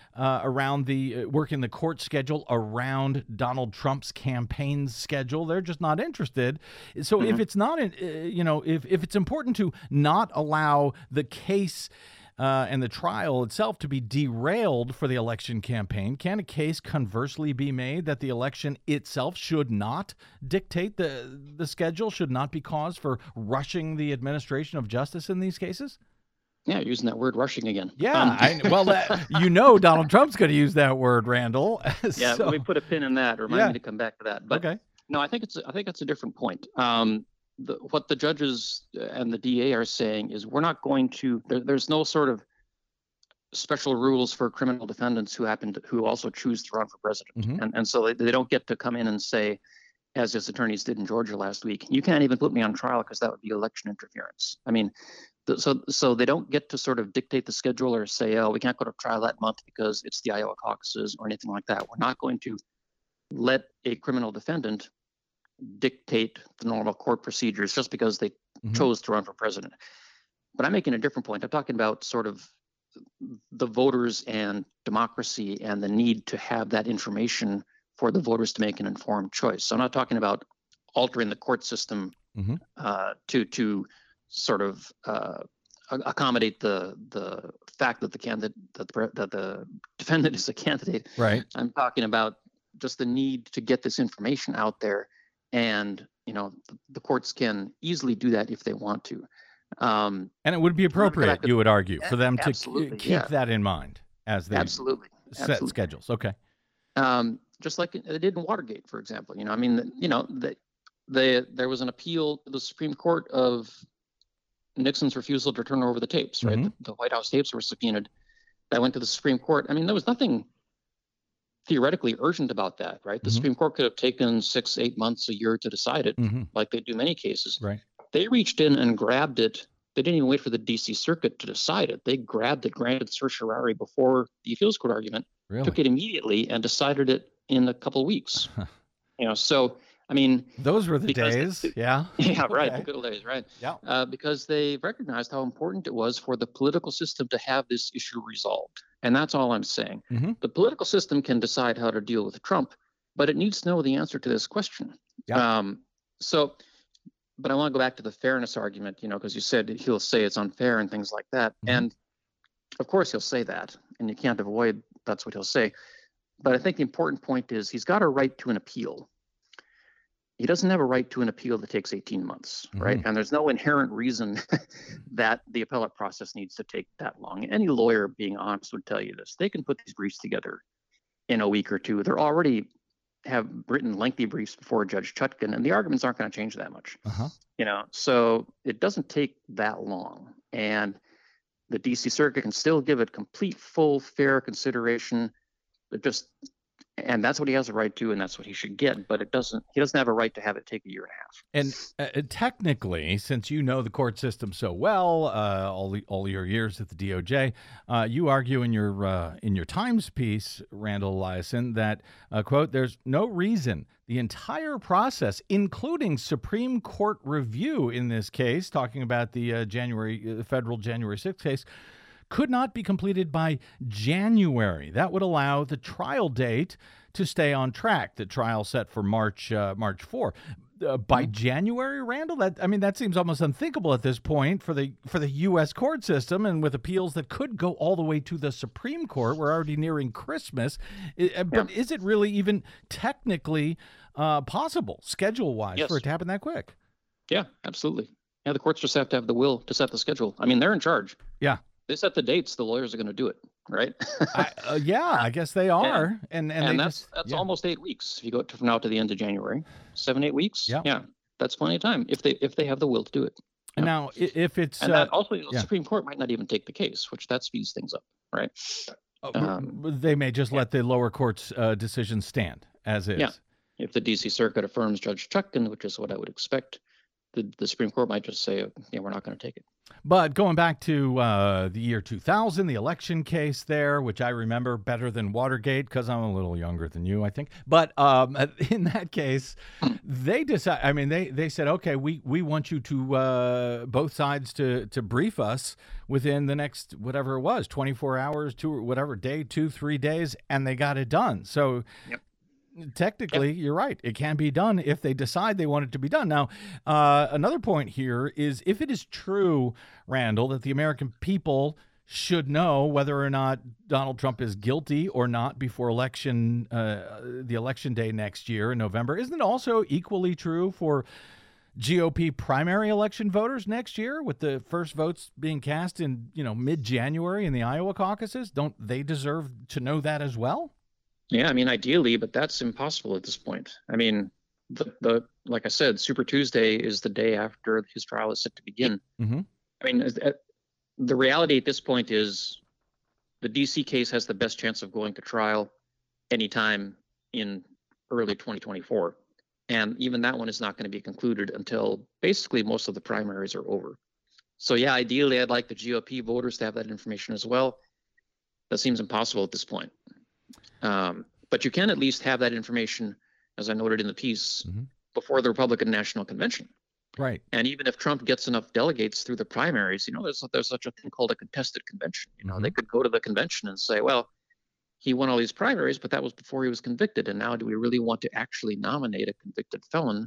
the court schedule around Donald Trump's campaign schedule. They're just not interested. So if it's not, if it's important to not allow the case and the trial itself to be derailed for the election campaign, can a case conversely be made that the election itself should not dictate the schedule, should not be cause for rushing the administration of justice in these cases? Yeah, using that word rushing again. Yeah, Donald Trump's going to use that word, Randall. Yeah, let me put a pin in that. Remind me to come back to that. But okay. No, I think it's a different point. What the judges and the DA are saying is we're not going to. There's no sort of special rules for criminal defendants who also choose to run for president, and so they don't get to come in and say, as his attorneys did in Georgia last week, you can't even put me on trial because that would be election interference. I mean, so they don't get to sort of dictate the schedule or say, oh, we can't go to trial that month because it's the Iowa caucuses or anything like that. We're not going to let a criminal defendant dictate the normal court procedures just because they chose to run for president. But I'm making a different point. I'm talking about sort of the voters and democracy and the need to have that information for the voters to make an informed choice. So I'm not talking about altering the court system to sort of accommodate the fact that the defendant is a candidate. Right. I'm talking about just the need to get this information out there. And, the courts can easily do that if they want to. And it would be appropriate, you would argue, for them to keep that in mind as they set schedules. Okay. Just like they did in Watergate, for example. There was an appeal to the Supreme Court of Nixon's refusal to turn over the tapes, right? The White House tapes were subpoenaed. That went to the Supreme Court. I mean, there was nothing theoretically urgent about that, right? The Supreme Court could have taken 6-8 months, a year to decide it, like they do many cases. Right. They reached in and grabbed it. They didn't even wait for the D.C. Circuit to decide it. They grabbed it, granted certiorari before the appeals court argument, took it immediately, and decided it in a couple of weeks. So I mean, those were the days. Yeah. Yeah, right. The good old days, right? Yeah. Because they recognized how important it was for the political system to have this issue resolved. And that's all I'm saying. The political system can decide how to deal with Trump, but it needs to know the answer to this question. Yeah. But I want to go back to the fairness argument, because you said he'll say it's unfair and things like that. And Of course, he'll say that, and you can't avoid that's what he'll say. But I think the important point is he's got a right to an appeal. He doesn't have a right to an appeal that takes 18 months, right? And there's no inherent reason that the appellate process needs to take that long. Any lawyer, being honest, would tell you this. They can put these briefs together in a week or two. They're already have written lengthy briefs before Judge Chutkan, and the arguments aren't going to change that much. So it doesn't take that long. And the D.C. Circuit can still give it complete, full, fair consideration. And that's what he has a right to, and that's what he should get. But he doesn't have a right to have it take a year and a half. And technically, since you know the court system so well, all your years at the DOJ, you argue in your Times piece, Randall Eliason, that quote, "There's no reason the entire process, including Supreme Court review in this case," talking about the federal January 6th case, "could not be completed by January. That would allow the trial date to stay on track. The trial set for March 4. By January, Randall? That seems almost unthinkable at this point for the U.S. court system, and with appeals that could go all the way to the Supreme Court. We're already nearing Christmas. But is it really even technically possible, schedule-wise, for it to happen that quick? Yeah, absolutely. Yeah, the courts just have to have the will to set the schedule. I mean, they're in charge. Yeah. They set the dates. The lawyers are going to do it, right? I guess they are. Yeah. And that's almost 8 weeks. If you go from now to the end of January, 7-8 weeks. Yeah, that's plenty of time if they have the will to do it. Yeah. Now, if it's that also the Supreme Court might not even take the case, which that speeds things up, right? They may just let the lower court's decision stand as is. Yeah, if the D.C. Circuit affirms Judge Chutkan, which is what I would expect, the Supreme Court might just say, we're not going to take it. But going back to the year 2000, the election case there, which I remember better than Watergate because I'm a little younger than you, I think. But in that case, they decided. They said, okay, we want you to both sides to brief us within the next whatever it was, 24 hours, 2-3 days, and they got it done. So. Yep. Technically, you're right. It can be done if they decide they want it to be done. Now, another point here is if it is true, Randall, that the American people should know whether or not Donald Trump is guilty or not before the election day next year in November, isn't it also equally true for GOP primary election voters next year, with the first votes being cast in mid-January in the Iowa caucuses? Don't they deserve to know that as well? Yeah, ideally, but that's impossible at this point. The like I said, Super Tuesday is the day after his trial is set to begin. Mm-hmm. The reality at this point is the DC case has the best chance of going to trial anytime in early 2024. And even that one is not going to be concluded until basically most of the primaries are over. So yeah, ideally, I'd like the GOP voters to have that information as well. That seems impossible at this point. But you can at least have that information, as I noted in the piece, before the Republican National Convention. Right. And even if Trump gets enough delegates through the primaries, there's such a thing called a contested convention. They could go to the convention and say, well, he won all these primaries, but that was before he was convicted. And now do we really want to actually nominate a convicted felon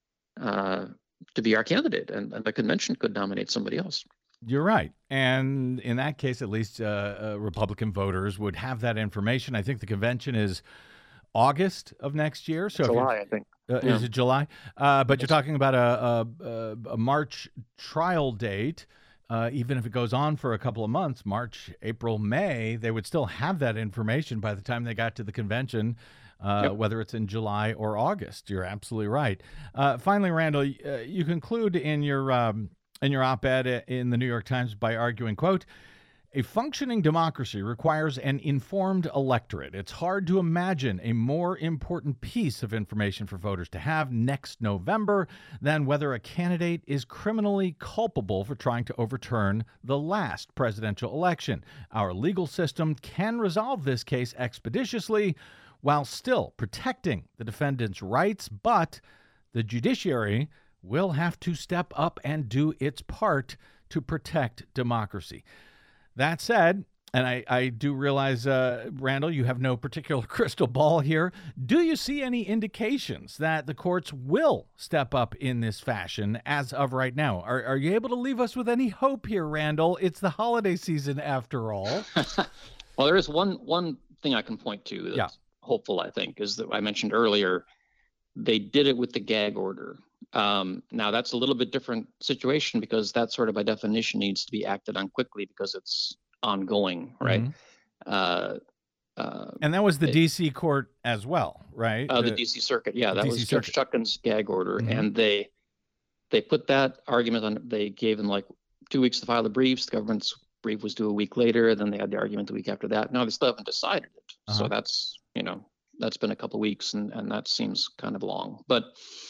to be our candidate? And the convention could nominate somebody else. You're right. And in that case, at least Republican voters would have that information. I think the convention is August of next year. So July, I think. Is it July? But you're talking about a March trial date. Even if it goes on for a couple of months, March, April, May, they would still have that information by the time they got to the convention, whether it's in July or August. You're absolutely right. Finally, Randall, you conclude in your op-ed in the New York Times by arguing, quote, "A functioning democracy requires an informed electorate. It's hard to imagine a more important piece of information for voters to have next November than whether a candidate is criminally culpable for trying to overturn the last presidential election. Our legal system can resolve this case expeditiously while still protecting the defendant's rights, but the judiciary will have to step up and do its part to protect democracy." That said, And I do realize, Randall, you have no particular crystal ball here. Do you see any indications that the courts will step up in this fashion as of right now? Are you able to leave us with any hope here, Randall? It's the holiday season after all. Well, there is one thing I can point to that's hopeful, I think, is that I mentioned earlier, they did it with the gag order. Now, that's a little bit different situation because that sort of by definition needs to be acted on quickly because it's ongoing, right? Mm-hmm. And that was the D.C. court as well, right? The D.C. Circuit, yeah, that was Judge Chutkan's gag order, Mm-hmm. and they put that argument on. They gave them like 2 weeks to file the briefs. The government's brief was due a week later. Then they had the argument the week after that. Now they still haven't decided it, so that's that's been a couple of weeks, and that seems kind of long. But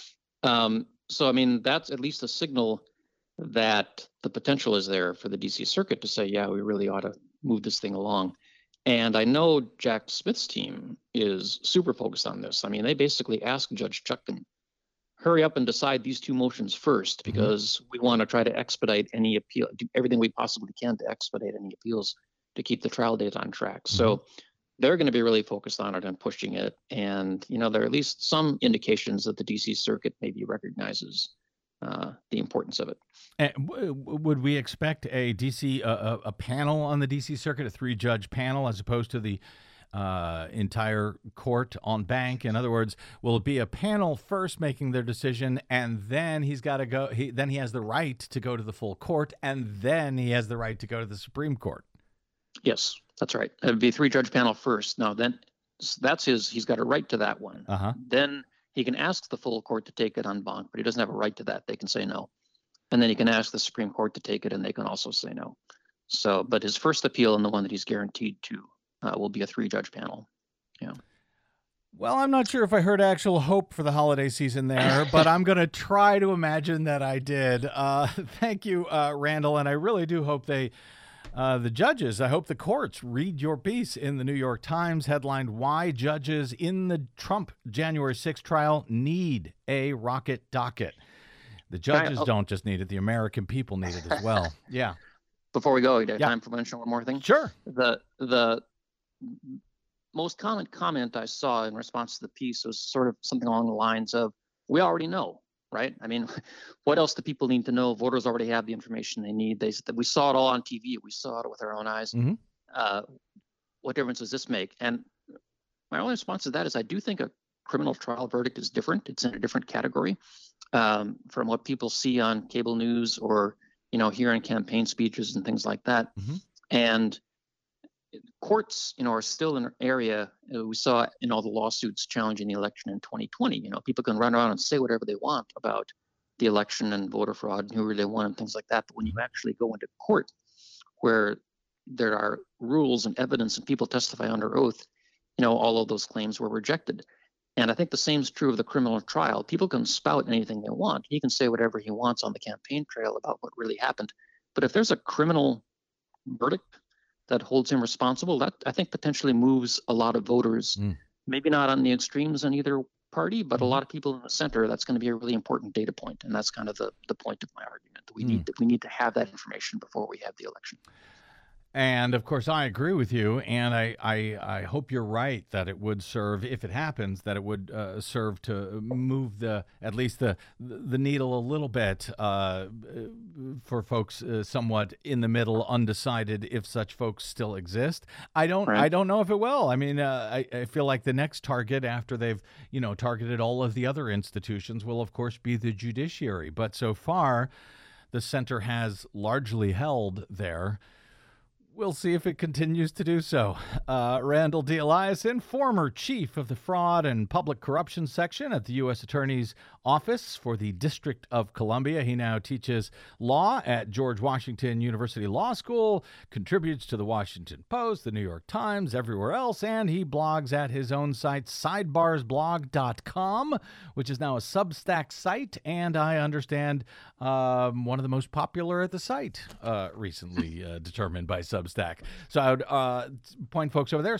so I mean, that's at least a signal that the potential is there for the D.C. Circuit to say, yeah, we really ought to move this thing along. And I know Jack Smith's team is super focused on this. I mean, they basically asked Judge Chutkan, hurry up and decide these two motions first, because we want to try to expedite any appeal, do everything we possibly can to expedite any appeals to keep the trial date on track. So they're going to be really focused on it and pushing it. And, there are at least some indications that the D.C. Circuit maybe recognizes the importance of it. And would we expect a D.C. a panel on the D.C. Circuit, a 3-judge panel, as opposed to the entire court en banc? In other words, will it be a panel first making their decision, and then he's got to go? Then he has the right to go to the full court, and then he has the right to go to the Supreme Court. Yes, that's right. It would be a 3-judge panel first. Now, then that's he's got a right to that one. Then he can ask the full court to take it en banc, but he doesn't have a right to that. They can say no. And then he can ask the Supreme Court to take it, and they can also say no. So, but his first appeal, and the one that he's guaranteed to, will be a 3-judge panel. Yeah. Well, I'm not sure if I heard actual hope for the holiday season there, but I'm going to try to imagine that I did. Thank you, Randall, and I really do hope the judges, I hope the courts read your piece in the New York Times, headlined, "Why Judges in the Trump January 6th Trial Need a Rocket Docket." The judges don't just need it, the American people need it as well. Yeah. Before we go, you have time for mention one more thing? Sure. The most common comment I saw in response to the piece was sort of something along the lines of, we already know, right? I mean, what else do people need to know? Voters already have the information they need. We saw it all on TV. We saw it with our own eyes. What difference does this make? And my only response to that is I do think a criminal trial verdict is different. It's in a different category from what people see on cable news or, hear in campaign speeches and things like that. And courts, are still an area we saw in all the lawsuits challenging the election in 2020. People can run around and say whatever they want about the election and voter fraud and who they won and things like that. But when you actually go into court where there are rules and evidence and people testify under oath, all of those claims were rejected. And I think the same is true of the criminal trial. People can spout anything they want. He can say whatever he wants on the campaign trail about what really happened. But if there's a criminal verdict that holds him responsible, that I think potentially moves a lot of voters, maybe not on the extremes on either party, but a lot of people in the center. That's going to be a really important data point. And that's kind of the point of my argument, that we need to have that information before we have the election. And of course, I agree with you, and I hope you're right that it would serve, if it happens, that it would serve to move at least the needle a little bit for folks somewhat in the middle, undecided, if such folks still exist. I don't know if it will. I mean, I feel like the next target after they've targeted all of the other institutions will, of course, be the judiciary. But so far, the center has largely held there. We'll see if it continues to do so. Randall D. Eliason, former chief of the Fraud and Public Corruption Section at the U.S. Attorney's Office for the District of Columbia. He now teaches law at George Washington University Law School, contributes to the Washington Post, the New York Times, everywhere else, and he blogs at his own site, sidebarsblog.com, which is now a Substack site, and I understand one of the most popular at the site recently determined by Substack. So I would point folks over there,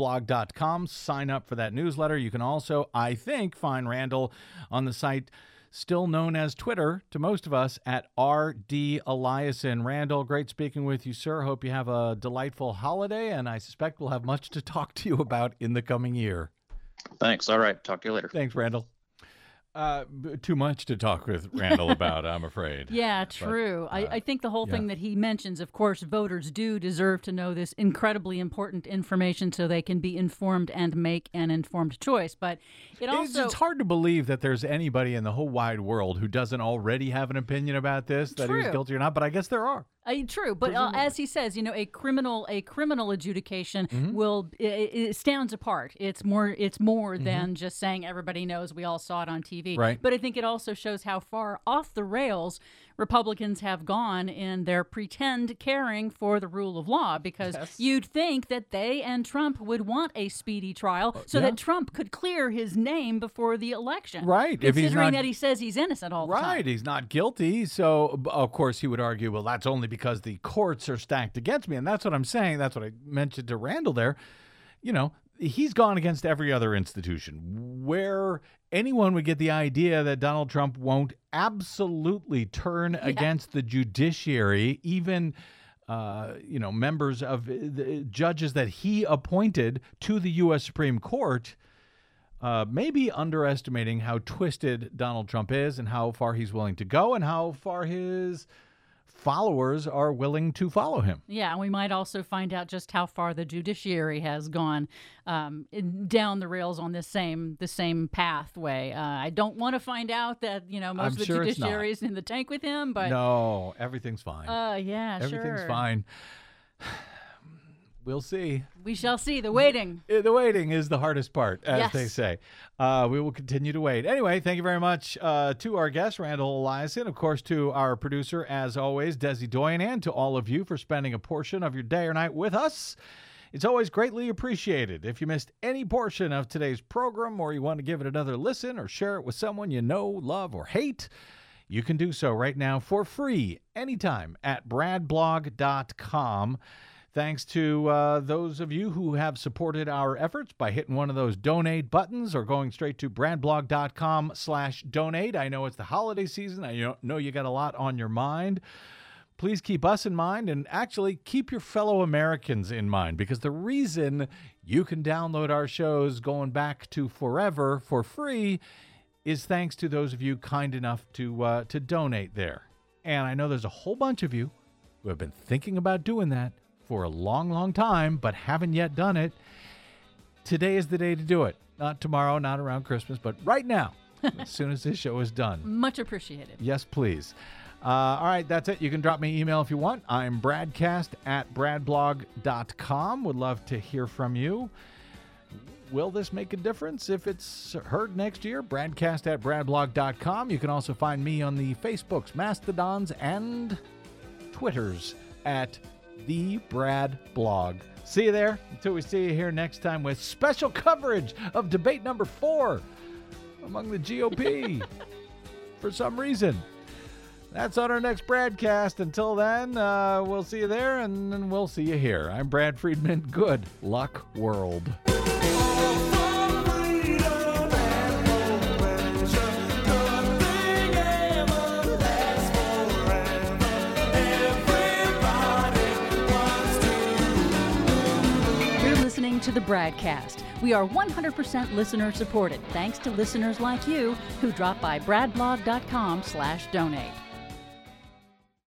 sidebarsblog.com, sign up for that newsletter. You can also, I think, find Randall on the site still known as Twitter to most of us, at R.D. Eliason. Randall, great speaking with you, sir. Hope you have a delightful holiday, and I suspect we'll have much to talk to you about in the coming year. Thanks. All right. Talk to you later. Thanks, Randall. Too much to talk with Randall about, I'm afraid. Yeah, true. But, I think the whole thing that he mentions, of course, voters do deserve to know this incredibly important information so they can be informed and make an informed choice. But it's hard to believe that there's anybody in the whole wide world who doesn't already have an opinion about this, that he's guilty or not, but I guess there are. True, but as he says, a criminal adjudication it stands apart. It's more than just saying everybody knows, we all saw it on TV. Right. But I think it also shows how far off the rails Republicans have gone in their pretend caring for the rule of law, because you'd think that they and Trump would want a speedy trial so that Trump could clear his name before the election. Right. Considering that he says he's innocent all the time. Right. He's not guilty. So, of course, he would argue, well, that's only because the courts are stacked against me. And that's what I'm saying. That's what I mentioned to Randall there. He's gone against every other institution. Where anyone would get the idea that Donald Trump won't absolutely turn against the judiciary, even members of the judges that he appointed to the U.S. Supreme Court, maybe underestimating how twisted Donald Trump is and how far he's willing to go and how far his followers are willing to follow him. Yeah, and we might also find out just how far the judiciary has gone down the rails on the same pathway. I don't want to find out that most of the judiciary is in the tank with him, but no, everything's fine. Everything's fine. We'll see. We shall see. The waiting. The waiting is the hardest part, as they say. We will continue to wait. Anyway, thank you very much to our guest, Randall Eliason. Of course, to our producer, as always, Desi Doyen, and to all of you for spending a portion of your day or night with us. It's always greatly appreciated. If you missed any portion of today's program, or you want to give it another listen or share it with someone you know, love, or hate, you can do so right now for free anytime at bradblog.com. Thanks to those of you who have supported our efforts by hitting one of those donate buttons or going straight to bradblog.com/donate. I know it's the holiday season. I know you got a lot on your mind. Please keep us in mind, and actually keep your fellow Americans in mind, because the reason you can download our shows going back to forever for free is thanks to those of you kind enough to donate there. And I know there's a whole bunch of you who have been thinking about doing that for a long, long time, but haven't yet done it. Today is the day to do it. Not tomorrow, not around Christmas, but right now, as soon as this show is done. Much appreciated. Yes, please. All right, that's it. You can drop me an email if you want. I'm bradcast@bradblog.com. Would love to hear from you. Will this make a difference if it's heard next year? Bradcast@bradblog.com. You can also find me on the Facebooks, Mastodons, and Twitters at The Brad Blog. See you there until we see you here next time with special coverage of debate number 4 among the GOP for some reason. That's on our next Bradcast. Until then, we'll see you there, and then we'll see you here. I'm Brad Friedman. Good luck, world. To the Bradcast. We are 100% listener supported, thanks to listeners like you who drop by bradblog.com/donate.